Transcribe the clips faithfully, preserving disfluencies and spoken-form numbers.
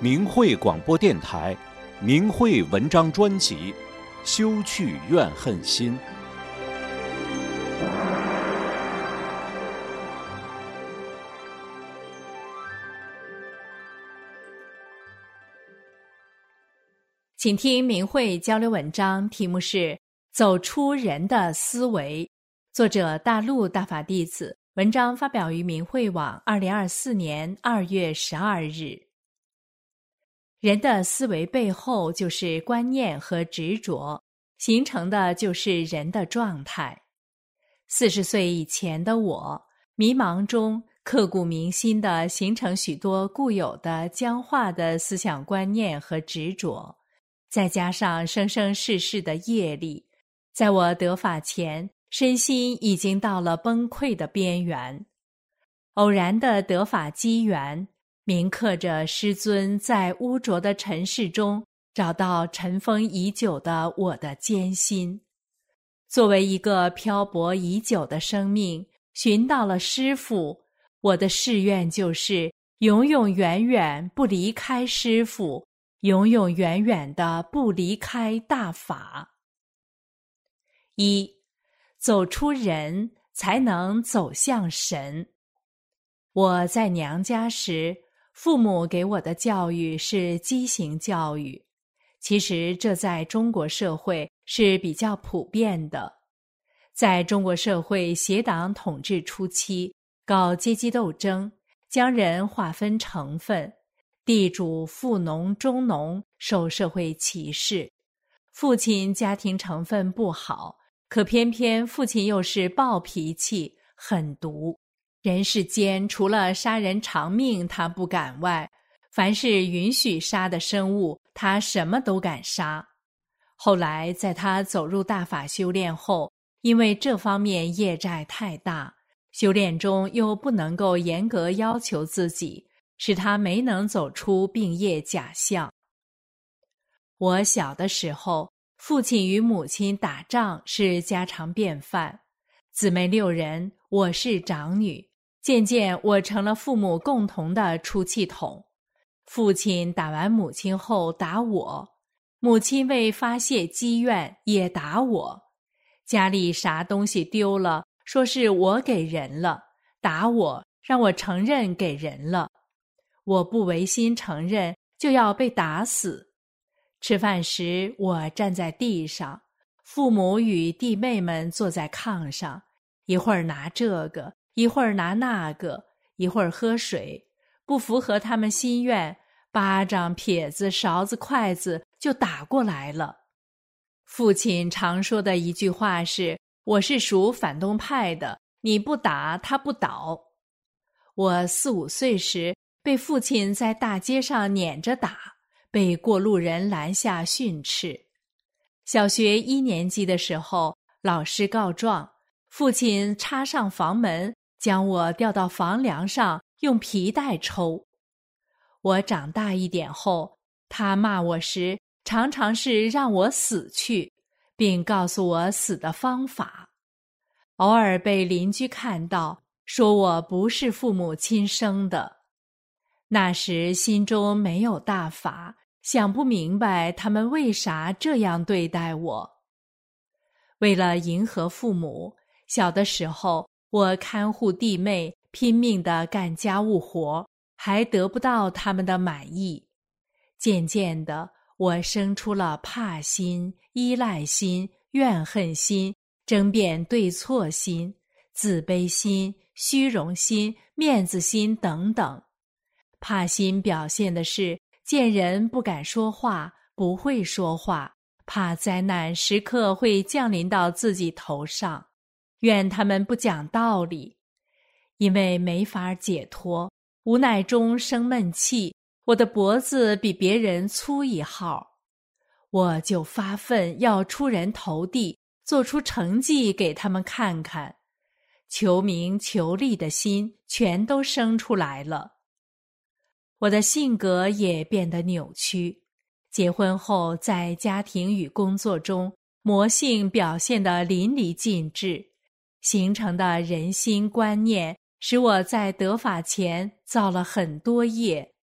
明慧广播电台明慧文章专辑《休去怨恨心》。 请听明慧交流文章，题目是《走出人的思维》，作者大陆大法弟子，文章发表于明慧网二零二四年二月十二日。人的思维背后就是观念和执着，形成的就是人的状态。四十岁以前的我，迷茫中刻骨铭心地形成许多固有的僵化的思想观念和执着，再加上生生世世的业力，在我得法前，身心已经到了崩溃的边缘。偶然的得法机缘，铭刻着师尊在污浊的尘世中找到尘封已久的我的艰辛。作为一个漂泊已久的生命，寻到了师父，我的誓愿就是永永远远不离开师父，永永远远的不离开大法。一，走出人，才能走向神。我在娘家时，父母给我的教育是畸形教育，其实这在中国社会是比较普遍的。在中国社会邪党统治初期，搞阶级斗争，将人划分成分，地主、富农、中农受社会歧视。父亲家庭成分不好，可偏偏父亲又是暴脾气，狠毒。人世间除了杀人偿命他不敢外，凡是允许杀的生物，他什么都敢杀。后来在他走入大法修炼后，因为这方面业债太大，修炼中又不能够严格要求自己，使他没能走出病业假象。我小的时候，父亲与母亲打仗是家常便饭，姊妹六人，我是长女，渐渐我成了父母共同的出气筒。父亲打完母亲后打我，母亲为发泄积怨也打我。家里啥东西丢了，说是我给人了，打我，让我承认给人了。我不违心承认，就要被打死。吃饭时，我站在地上，父母与弟妹们坐在炕上，一会儿拿这个，一会儿拿那个，一会儿喝水，不符合他们心愿，巴掌、撇子、勺子、筷子就打过来了。父亲常说的一句话是：我是属反动派的，你不打他不倒。我四五岁时被父亲在大街上撵着打，被过路人拦下训斥。小学一年级的时候，老师告状，父亲插上房门，将我吊到房梁上，用皮带抽。我长大一点后，他骂我时，常常是让我死去，并告诉我死的方法。偶尔被邻居看到，说我不是父母亲生的。那时心中没有大法，想不明白他们为啥这样对待我。为了迎合父母，小的时候我看护弟妹，拼命地干家务活，还得不到他们的满意。渐渐的，我生出了怕心、依赖心、怨恨心、争辩对错心、自卑心、虚荣心、面子心等等。怕心表现的是见人不敢说话，不会说话，怕灾难时刻会降临到自己头上，怨他们不讲道理。因为没法解脱，无奈中生闷气，我的脖子比别人粗一号，我就发奋要出人头地，做出成绩给他们看看，求名求利的心全都生出来了。我的性格也变得扭曲，结婚后在家庭与工作中，魔性表现得淋漓尽致，形成的人心观念使我在得法前造了很多业。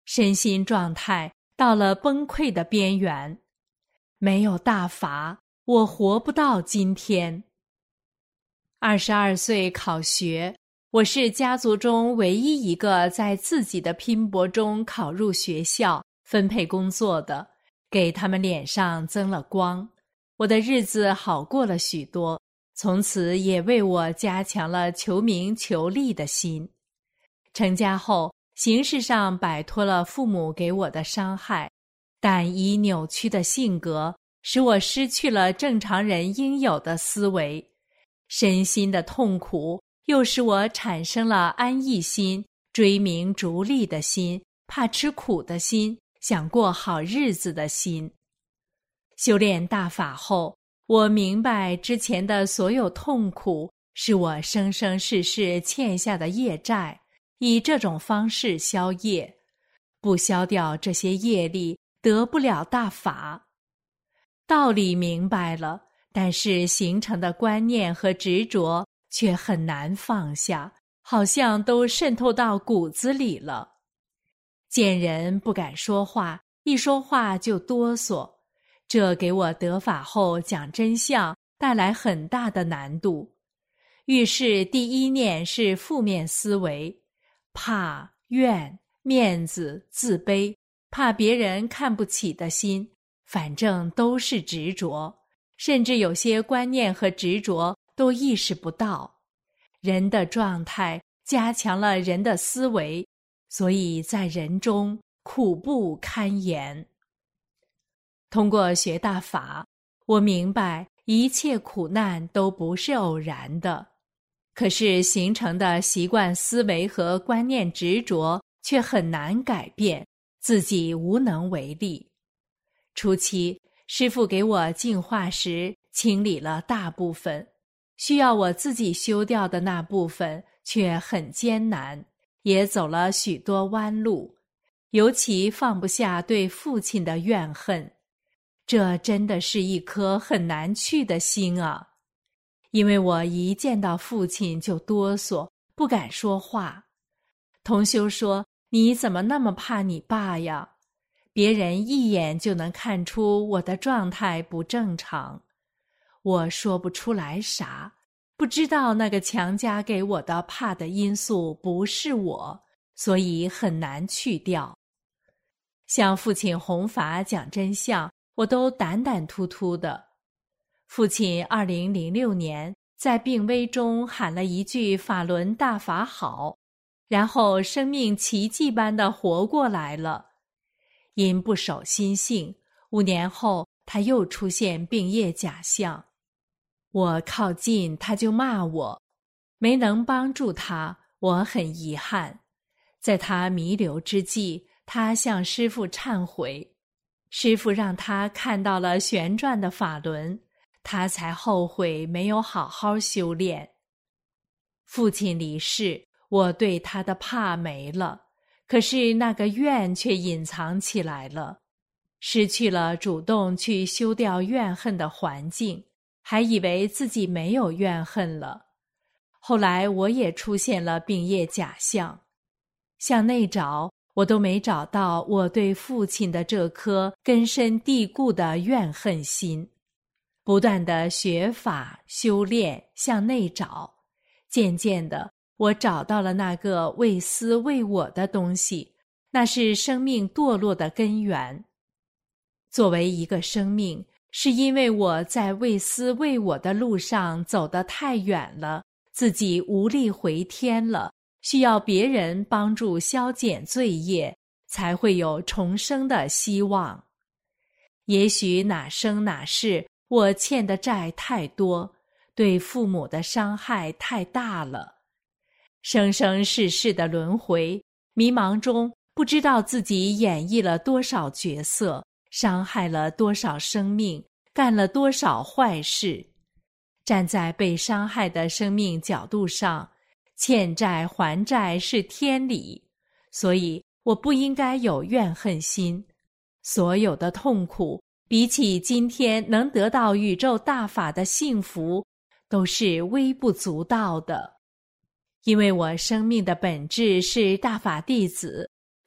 身心状态到了崩溃的边缘。没有大法，我活不到今天。二十二岁考学，我是家族中唯一一个在自己的拼搏中考入学校、分配工作的，给他们脸上增了光。我的日子好过了许多，从此也为我加强了求名求利的心。成家后，形式上摆脱了父母给我的伤害，但以扭曲的性格，使我失去了正常人应有的思维。身心的痛苦又使我产生了安逸心、追名逐利的心、怕吃苦的心、想过好日子的心。修炼大法后，我明白之前的所有痛苦是我生生世世欠下的业债，以这种方式消业。不消掉这些业力，得不了大法。道理明白了，但是形成的观念和执着却很难放下，好像都渗透到骨子里了。见人不敢说话，一说话就哆嗦，这给我得法后讲真相带来很大的难度。遇事第一念是负面思维，怕、怨、面子、自卑，怕别人看不起的心，反正都是执着，甚至有些观念和执着都意识不到。人的状态加强了人的思维，所以在人中苦不堪言。通过学大法，我明白一切苦难都不是偶然的，可是形成的习惯思维和观念执着却很难改变，自己无能为力。初期，师父给我净化时清理了大部分，需要我自己修掉的那部分却很艰难，也走了许多弯路，尤其放不下对父亲的怨恨。这真的是一颗很难去的心啊！因为我一见到父亲就哆嗦，不敢说话。同修说：“你怎么那么怕你爸呀？”别人一眼就能看出我的状态不正常。我说不出来啥，不知道那个强加给我的怕的因素不是我，所以很难去掉。向父亲弘法讲真相，我都胆胆突突的。父亲二零零六年在病危中喊了一句法轮大法好，然后生命奇迹般的活过来了。因不守心性，五年后他又出现病业假象。我靠近他就骂我，没能帮助他，我很遗憾。在他弥留之际，他向师父忏悔，师父让他看到了旋转的法轮，他才后悔没有好好修炼。父亲离世，我对他的怕没了，可是那个怨却隐藏起来了，失去了主动去修掉怨恨的环境，还以为自己没有怨恨了。后来我也出现了病业假象，向内找，我都没找到我对父亲的这颗根深蒂固的怨恨心。不断的学法修炼，向内找，渐渐的我找到了那个为私为我的东西，那是生命堕落的根源。作为一个生命，是因为我在为私为我的路上走得太远了，自己无力回天了，需要别人帮助消减罪业，才会有重生的希望。也许哪生哪世，我欠的债太多，对父母的伤害太大了。生生世世的轮回，迷茫中不知道自己演绎了多少角色，伤害了多少生命，干了多少坏事。站在被伤害的生命角度上，欠债还债是天理，所以我不应该有怨恨心。所有的痛苦，比起今天能得到宇宙大法的幸福，都是微不足道的。因为我生命的本质是大法弟子，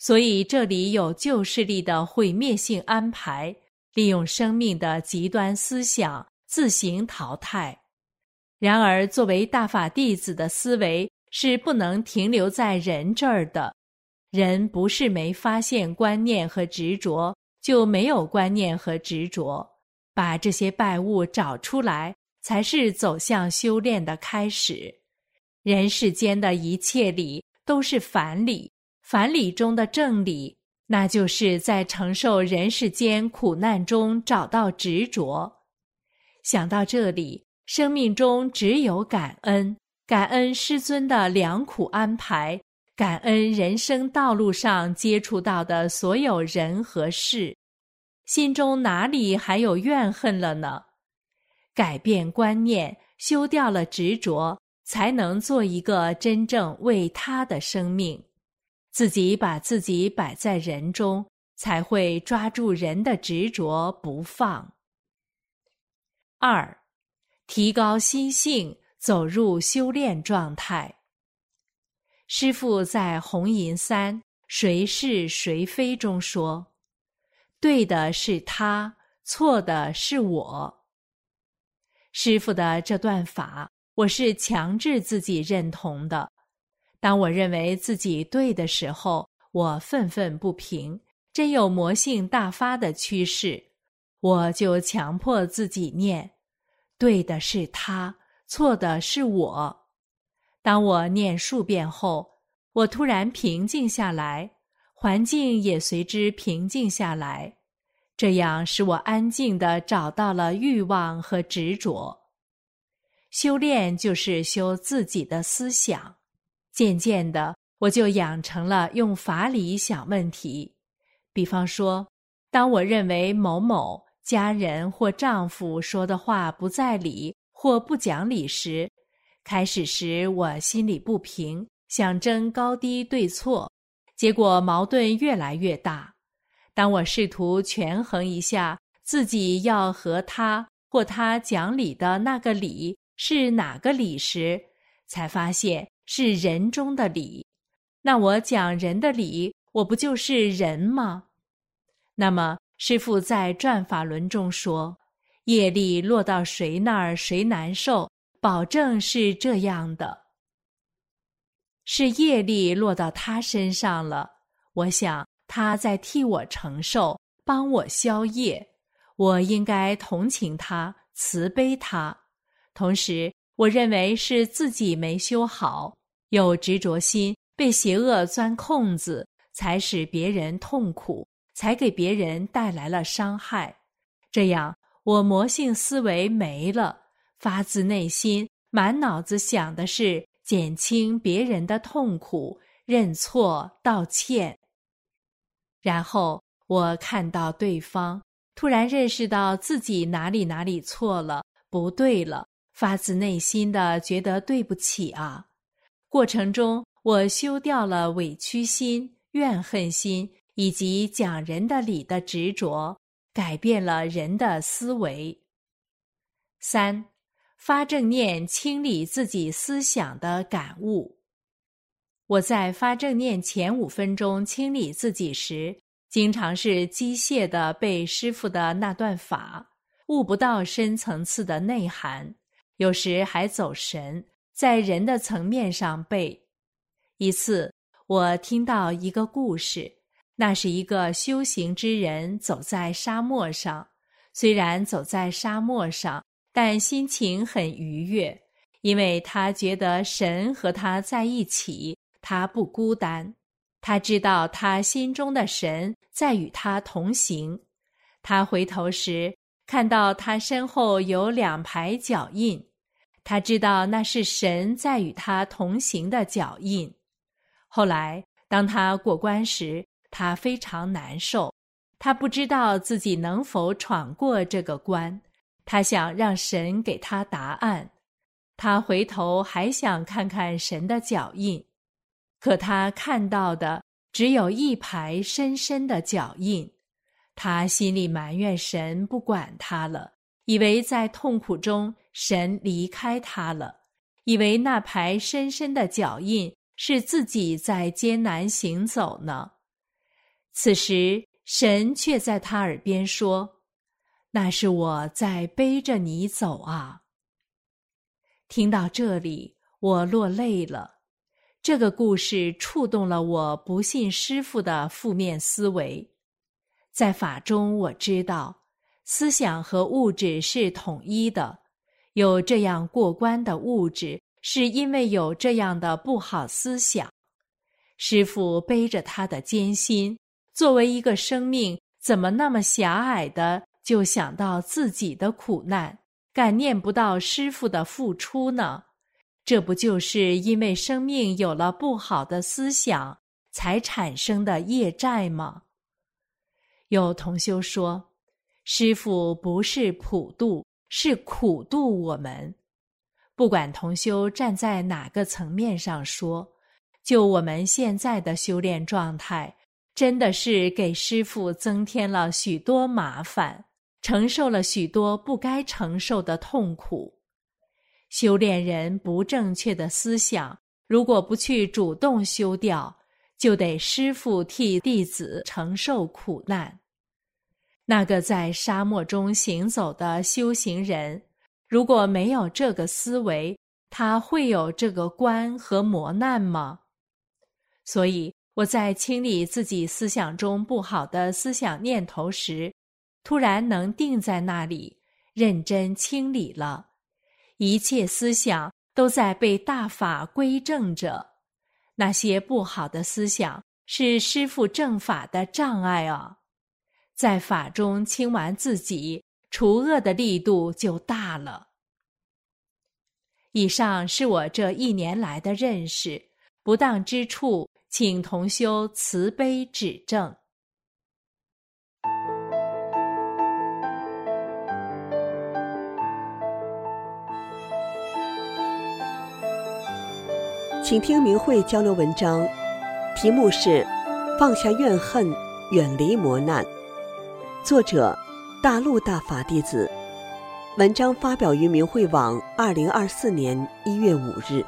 所以这里有旧势力的毁灭性安排，利用生命的极端思想自行淘汰。然而作为大法弟子的思维是不能停留在人这儿的，人不是没发现观念和执着，就没有观念和执着，把这些败物找出来，才是走向修炼的开始。人世间的一切理都是反理，反理中的正理，那就是在承受人世间苦难中找到执着。想到这里，生命中只有感恩，感恩师尊的良苦安排，感恩人生道路上接触到的所有人和事，心中哪里还有怨恨了呢？改变观念，修掉了执着，才能做一个真正为他的生命。自己把自己摆在人中，才会抓住人的执着不放。二，提高心性，走入修炼状态。师父在《红银三谁是谁非》中说，对的是他，错的是我。师父的这段法，我是强制自己认同的。当我认为自己对的时候，我愤愤不平，真有魔性大发的趋势，我就强迫自己念，对的是他，错的是我。当我念数遍后，我突然平静下来，环境也随之平静下来，这样使我安静地找到了欲望和执着。修炼就是修自己的思想，渐渐的，我就养成了用法理想问题。比方说，当我认为某某家人或丈夫说的话不在理或不讲理时，开始时我心里不平，想争高低对错，结果矛盾越来越大。当我试图权衡一下自己要和他或他讲理的那个理是哪个理时，才发现是人中的理。那我讲人的理，我不就是人吗？那么师父在转法轮中说，业力落到谁那儿谁难受，保证是这样的。是业力落到他身上了，我想他在替我承受，帮我消业，我应该同情他，慈悲他。同时我认为是自己没修好，有执着心，被邪恶钻空子，才使别人痛苦，才给别人带来了伤害。这样我魔性思维没了，发自内心满脑子想的是减轻别人的痛苦，认错道歉。然后我看到对方，突然认识到自己哪里哪里错了，不对了，发自内心的觉得对不起啊。过程中我修掉了委屈心、怨恨心以及讲人的理的执着，改变了人的思维。三，发正念清理自己思想的感悟。我在发正念前五分钟清理自己时，经常是机械地背师父的那段法，悟不到深层次的内涵，有时还走神，在人的层面上背。一次，我听到一个故事，那是一个修行之人走在沙漠上，虽然走在沙漠上，但心情很愉悦，因为他觉得神和他在一起，他不孤单。他知道他心中的神在与他同行。他回头时，看到他身后有两排脚印，他知道那是神在与他同行的脚印。后来，当他过关时，他非常难受，他不知道自己能否闯过这个关，他想让神给他答案。他回头还想看看神的脚印，可他看到的只有一排深深的脚印。他心里埋怨神不管他了，以为在痛苦中神离开他了，以为那排深深的脚印是自己在艰难行走呢。 此时神却在他耳边说：那是我在背着你走啊。听到这里，我落泪了。这个故事触动了我不信师父的负面思维。在法中，我知道思想和物质是统一的，有这样过关的物质，是因为有这样的不好思想。师父背着他的艰辛，作为一个生命，怎么那么狭隘的就想到自己的苦难，感念不到师父的付出呢？这不就是因为生命有了不好的思想才产生的业债吗？有同修说，师父不是普度，是苦度我们。不管同修站在哪个层面上说，就我们现在的修炼状态，真的是给师父增添了许多麻烦，承受了许多不该承受的痛苦。修炼人不正确的思想，如果不去主动修掉，就得师父替弟子承受苦难。那个在沙漠中行走的修行人，如果没有这个思维，他会有这个关和磨难吗？所以我在清理自己思想中不好的思想念头时，突然能定在那里，认真清理了。一切思想都在被大法归正着，那些不好的思想是师父正法的障碍啊！在法中清完自己，除恶的力度就大了。以上是我这一年来的认识，不当之处，请同修慈悲指正。 请听明慧交流文章，题目是放下怨恨，远离磨难。作者大陆大法弟子，文章发表于明慧网二零二四年一月五日。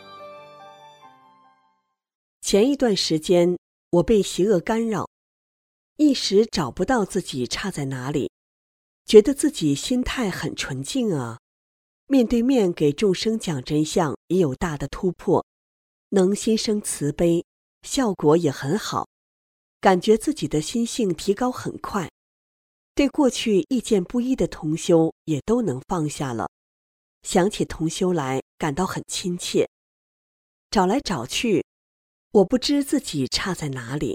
前一段时间，我被邪恶干扰，一时找不到自己差在哪里，觉得自己心态很纯净啊，面对面给众生讲真相也有大的突破，能心生慈悲，效果也很好，感觉自己的心性提高很快，对过去意见不一的同修也都能放下了，想起同修来感到很亲切。找来找去，我不知自己差在哪里。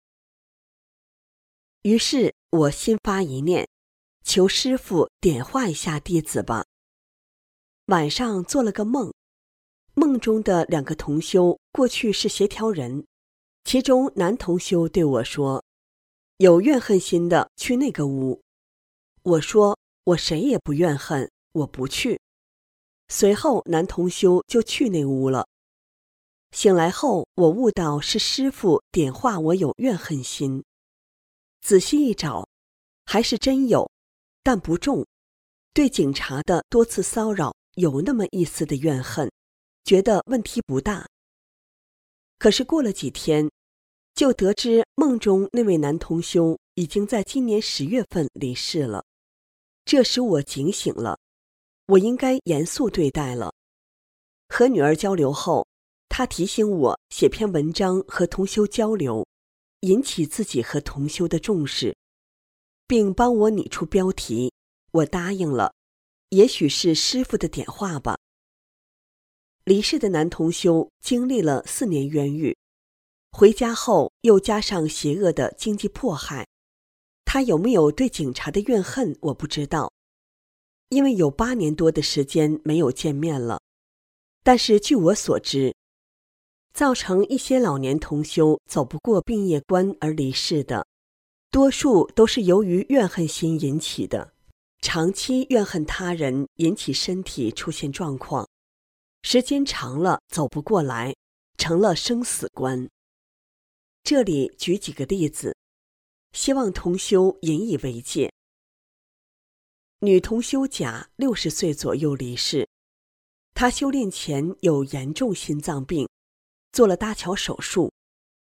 于是我心发一念，求师父点化一下弟子吧。晚上做了个梦，梦中的两个同修过去是协调人，其中男同修对我说，有怨恨心的去那个屋。我说我谁也不怨恨，我不去。随后男同修就去那屋了。醒来后，我悟到是师父点化我有怨恨心。仔细一找，还是真有，但不重。对警察的多次骚扰有那么一丝的怨恨，觉得问题不大。可是过了几天，就得知梦中那位男同修已经在今年十月份离世了。这时我警醒了，我应该严肃对待了。和女儿交流后，她提醒我写篇文章和同修交流，引起自己和同修的重视，并帮我拟出标题。我答应了，也许是师父的点化吧。离世的男同修经历了四年冤狱，回家后又加上邪恶的经济迫害，他有没有对警察的怨恨我不知道，因为有八年多的时间没有见面了。但是据我所知，造成一些老年同修走不过病业关而离世的，多数都是由于怨恨心引起的，长期怨恨他人引起身体出现状况，时间长了走不过来，成了生死关。这里举几个例子，希望同修引以为戒。女同修甲六十岁左右离世，她修炼前有严重心脏病，做了搭桥手术，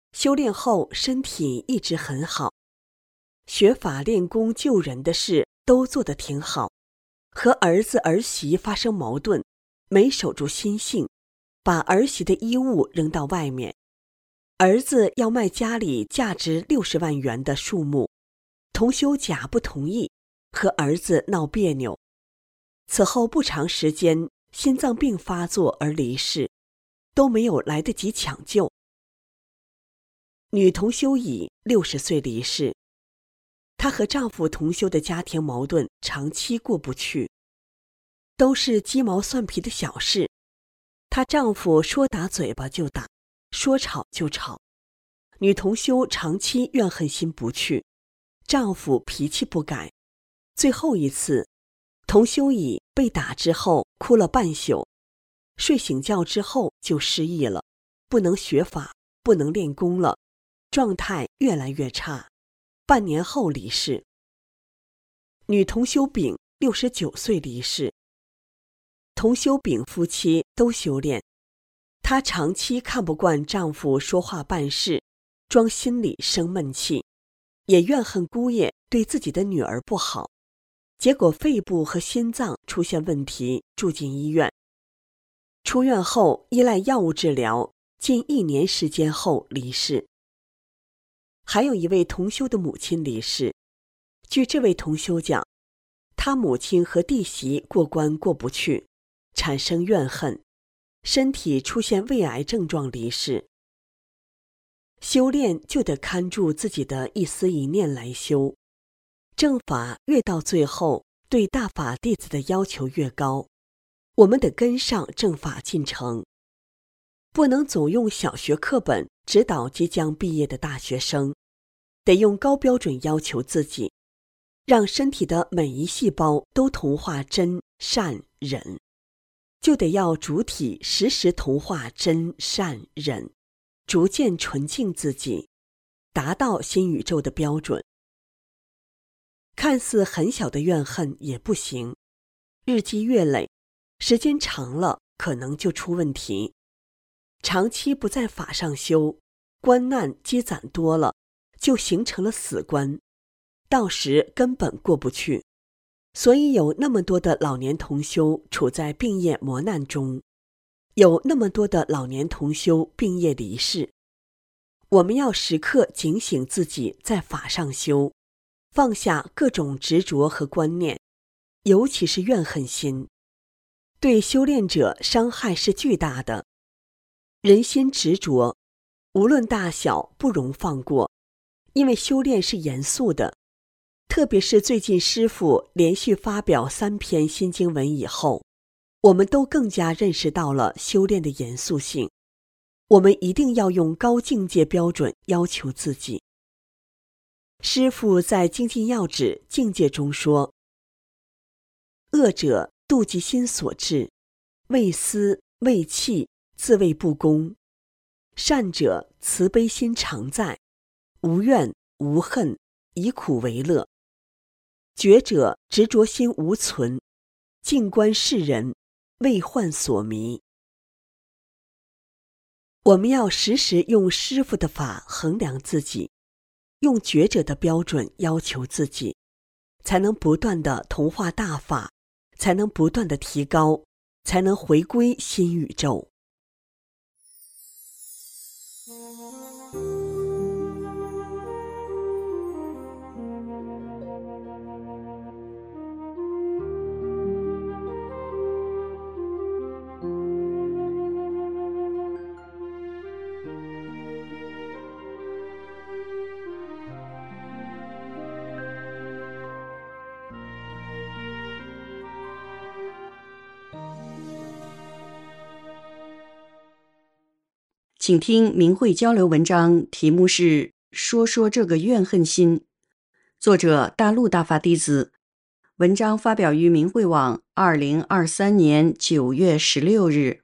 修炼后身体一直很好，学法练功救人的事都做得挺好，和儿子儿媳发生矛盾，没守住心性，把儿媳的衣物扔到外面。儿子要卖家里价值六十万元的树木，同修甲不同意，和儿子闹别扭。此后不长时间，心脏病发作而离世，都没有来得及抢救。女同修乙六十岁离世，她和丈夫同修的家庭矛盾长期过不去，都是鸡毛蒜皮的小事，她丈夫说打嘴巴就打，说吵就吵。女同修长期怨恨心不去，丈夫脾气不改。最后一次，同修乙被打之后哭了半宿，睡醒觉之后就失忆了，不能学法，不能练功了，状态越来越差，半年后离世。女同修丙六十九岁离世。同修丙夫妻都修炼，她长期看不惯丈夫说话办事装心里生闷气，也怨恨姑爷对自己的女儿不好，结果肺部和心脏出现问题，住进医院。出院后依赖药物治疗，近一年时间后离世。还有一位同修的母亲离世，据这位同修讲，他母亲和弟媳过关过不去，产生怨恨，身体出现胃癌症状离世。修炼就得看住自己的一思一念来修，正法越到最后，对大法弟子的要求越高，我们得跟上正法进程，不能总用小学课本指导即将毕业的大学生，得用高标准要求自己，让身体的每一细胞都同化真善忍，就得要主体时时同化真善忍，逐渐纯净自己，达到新宇宙的标准。看似很小的怨恨也不行，日积月累，时间长了可能就出问题。长期不在法上修，关难积攒多了，就形成了死关，到时根本过不去。所以有那么多的老年同修处在病业磨难中，有那么多的老年同修病业离世。我们要时刻警醒自己在法上修，放下各种执着和观念，尤其是怨恨心，对修炼者伤害是巨大的。人心执着，无论大小不容放过，因为修炼是严肃的。特别是最近师父连续发表三篇新经文以后，我们都更加认识到了修炼的严肃性。我们一定要用高境界标准要求自己。师父在精进要旨境界中说，恶者妒忌心所致，为私为气，自谓不公；善者慈悲心常在，无怨无恨，以苦为乐；觉者执着心无存，静观世人，为患所迷。我们要时时用师父的法衡量自己，用觉者的标准要求自己，才能不断地同化大法，才能不断地提高，才能回归新宇宙。 请听明慧交流文章，题目是说说这个怨恨心，作者大陆大法弟子，文章发表于明慧网二零二三年九月十六日。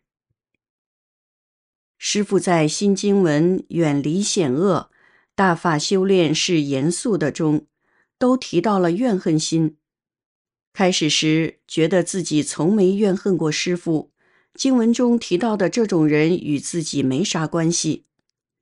师父在新经文远离险恶，大法修炼是严肃的中，都提到了怨恨心。开始时觉得自己从没怨恨过师父，经文中提到的这种人与自己没啥关系。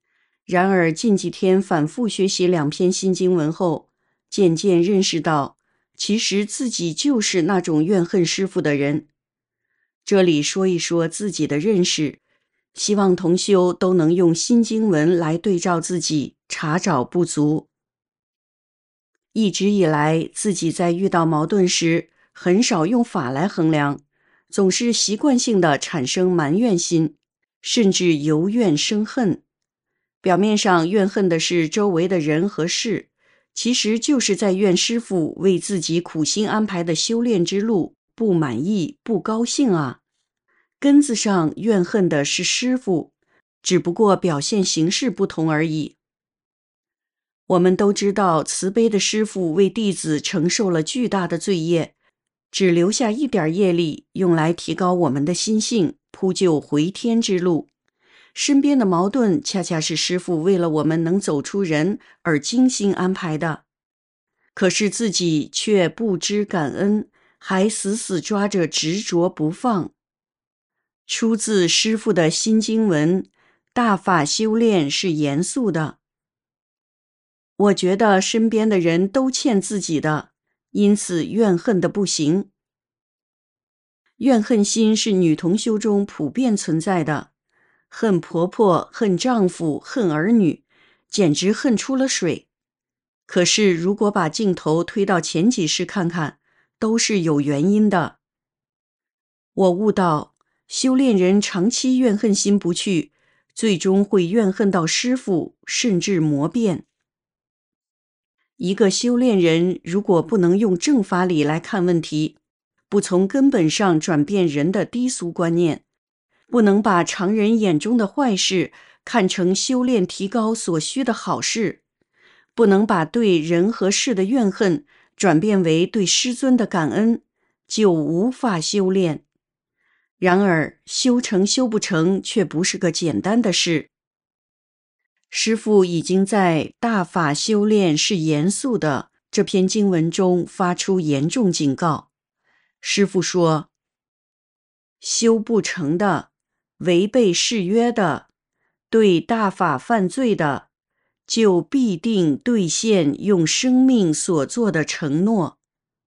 然而近几天反复学习两篇新经文后，渐渐认识到，其实自己就是那种怨恨师父的人。这里说一说自己的认识，希望同修都能用新经文来对照自己，查找不足。一直以来，自己在遇到矛盾时，很少用法来衡量，总是习惯性地产生埋怨心，甚至由怨生恨。表面上怨恨的是周围的人和事，其实就是在怨师父为自己苦心安排的修炼之路不满意、不高兴啊。根子上怨恨的是师父，只不过表现形式不同而已。我们都知道，慈悲的师父为弟子承受了巨大的罪业，只留下一点业力用来提高我们的心性，铺就回天之路。身边的矛盾恰恰是师父为了我们能走出人而精心安排的，可是自己却不知感恩，还死死抓着执着不放。出自师父的新经文，大法修炼是严肃的。我觉得身边的人都欠自己的，因此怨恨的不行。怨恨心是女同修中普遍存在的，恨婆婆、恨丈夫、恨儿女，简直恨出了水。可是如果把镜头推到前几世看看，都是有原因的。我悟到，修炼人长期怨恨心不去，最终会怨恨到师父，甚至魔变。一个修炼人如果不能用正法理来看问题，不从根本上转变人的低俗观念，不能把常人眼中的坏事看成修炼提高所需的好事，不能把对人和事的怨恨转变为对师尊的感恩，就无法修炼。然而修成修不成却不是个简单的事。师父已经在《大法修炼是严肃的》这篇经文中发出严重警告。师父说，修不成的，违背誓约的，对大法犯罪的，就必定兑现用生命所做的承诺。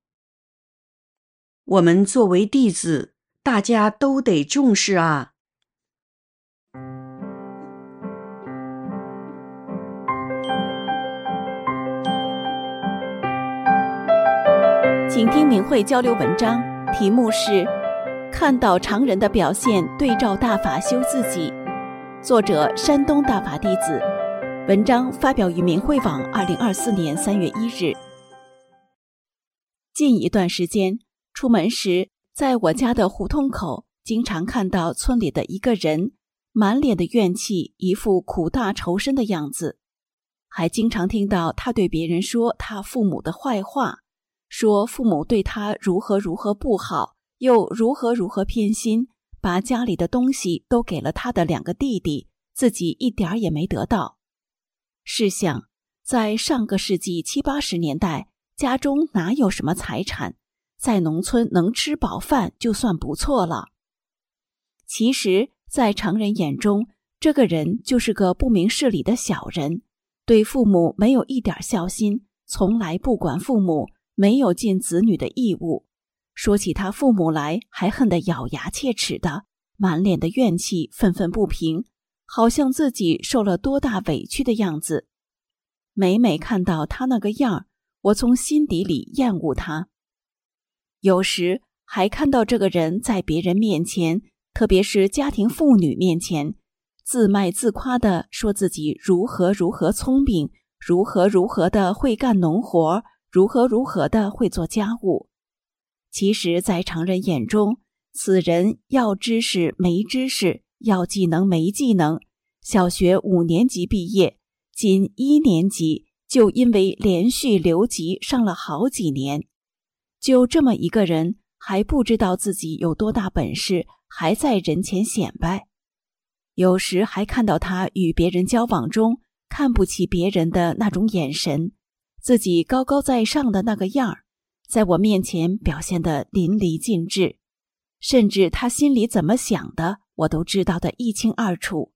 我们作为弟子，大家都得重视啊。 请听明慧交流文章，题目是看到常人的表现，对照大法修自己。作者山东大法弟子，文章发表于明慧网二零二四年三月一日。近一段时间，出门时在我家的胡同口经常看到村里的一个人，满脸的怨气，一副苦大仇深的样子，还经常听到他对别人说他父母的坏话，说父母对他如何如何不好，又如何如何偏心，把家里的东西都给了他的两个弟弟，自己一点也没得到。试想，在上个世纪七八十年代，家中哪有什么财产，在农村能吃饱饭就算不错了。其实在常人眼中，这个人就是个不明事理的小人，对父母没有一点孝心，从来不管父母，没有尽子女的义务。说起他父母来，还恨得咬牙切齿的，满脸的怨气，愤愤不平，好像自己受了多大委屈的样子。每每看到他那个样，我从心底里厌恶他。有时还看到这个人在别人面前，特别是家庭妇女面前，自卖自夸地说自己如何如何聪明，如何如何的会干农活，如何如何的会做家务。其实在常人眼中，此人要知识没知识，要技能没技能，小学五年级毕业，仅一年级就因为连续留级上了好几年。就这么一个人，还不知道自己有多大本事，还在人前显摆。有时还看到他与别人交往中看不起别人的那种眼神，自己高高在上的那个样儿，在我面前表现得淋漓尽致，甚至他心里怎么想的，我都知道得一清二楚。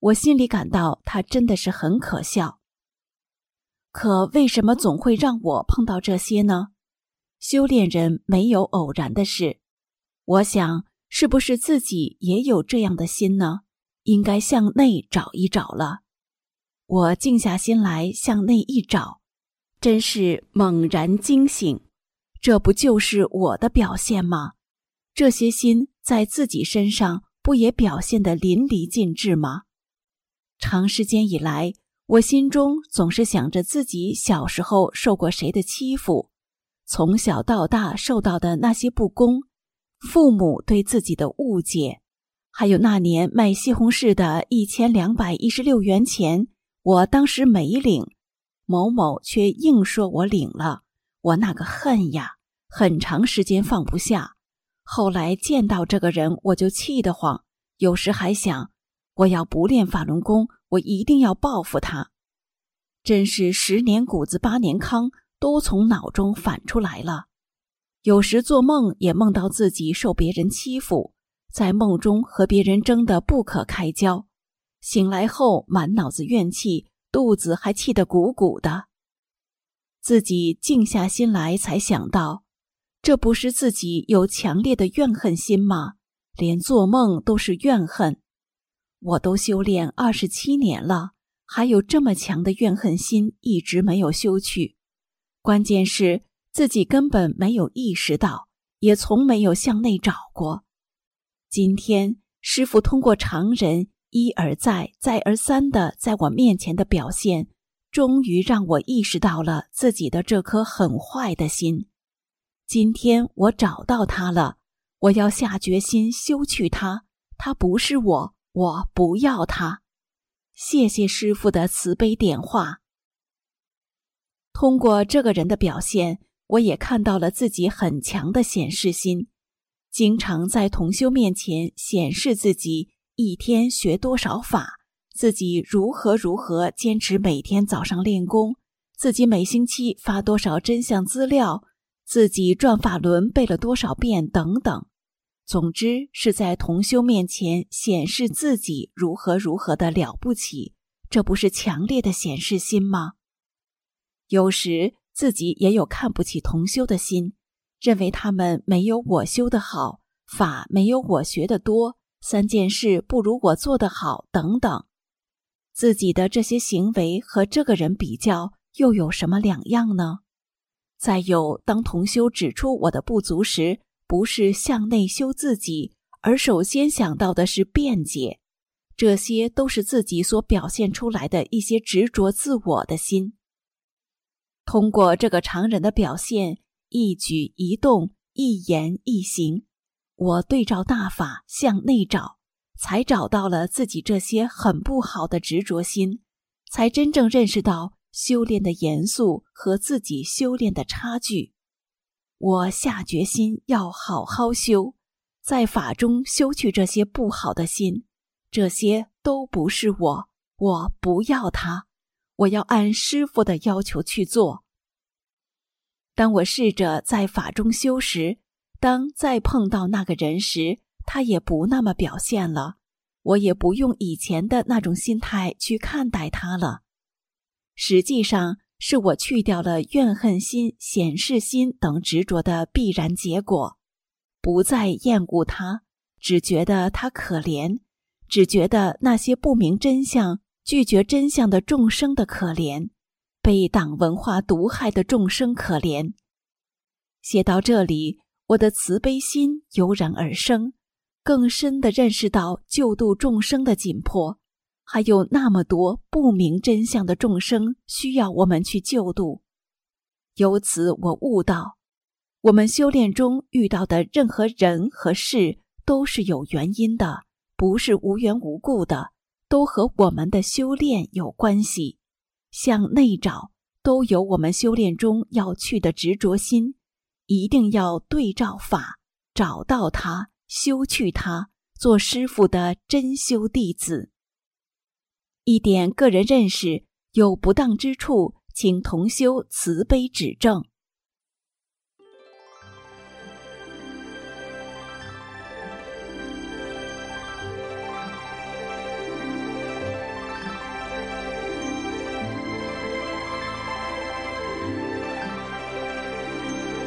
我心里感到他真的是很可笑。可为什么总会让我碰到这些呢？修炼人没有偶然的事，我想是不是自己也有这样的心呢？应该向内找一找了。我静下心来向内一找，真是猛然惊醒，这不就是我的表现吗？这些心在自己身上不也表现得淋漓尽致吗？长时间以来，我心中总是想着自己小时候受过谁的欺负，从小到大受到的那些不公，父母对自己的误解，还有那年卖西红柿的一千两百一十六元钱，我当时没领，某某却硬说我领了，我那个恨呀，很长时间放不下。后来见到这个人我就气得慌，有时还想，我要不练法轮功，我一定要报复他。真是十年谷子八年糠，都从脑中反出来了。有时做梦也梦到自己受别人欺负，在梦中和别人争得不可开交，醒来后满脑子怨气，肚子还气得鼓鼓的。自己静下心来才想到，这不是自己有强烈的怨恨心吗？连做梦都是怨恨。我都修炼二十七年了，还有这么强的怨恨心一直没有修去。关键是自己根本没有意识到，也从没有向内找过。今天师父通过常人一而再再而三的在我面前的表现，终于让我意识到了自己的这颗很坏的心。今天我找到它了，我要下决心修去它，它不是我，我不要它。谢谢师父的慈悲点化。通过这个人的表现，我也看到了自己很强的显示心，经常在同修面前显示自己一天学多少法，自己如何如何坚持每天早上练功，自己每星期发多少真相资料，自己转法轮背了多少遍等等。总之是在同修面前显示自己如何如何的了不起，这不是强烈的显示心吗？有时自己也有看不起同修的心，认为他们没有我修得好，法没有我学得多，三件事不如我做得好等等。自己的这些行为和这个人比较又有什么两样呢？再有，当同修指出我的不足时，不是向内修自己，而首先想到的是辩解，这些都是自己所表现出来的一些执着自我的心。通过这个常人的表现，一举一动，一言一行，我对照大法向内找，才找到了自己这些很不好的执着心，才真正认识到修炼的严肃和自己修炼的差距。我下决心要好好修，在法中修去这些不好的心，这些都不是我，我不要它，我要按师父的要求去做。当我试着在法中修时，当再碰到那个人时，他也不那么表现了，我也不用以前的那种心态去看待他了。实际上是我去掉了怨恨心、显示心等执着的必然结果，不再厌恶他，只觉得他可怜，只觉得那些不明真相、拒绝真相的众生的可怜，被党文化毒害的众生可怜。写到这里，我的慈悲心油然而生，更深地认识到救度众生的紧迫，还有那么多不明真相的众生需要我们去救度。由此我悟到，我们修炼中遇到的任何人和事都是有原因的，不是无缘无故的，都和我们的修炼有关系。向内找，都有我们修炼中要去的执着心，一定要对照法，找到它，修去它，做师父的真修弟子。一点个人认识有不当之处，请同修慈悲指正。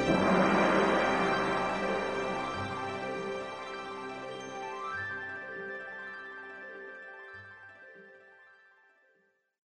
了。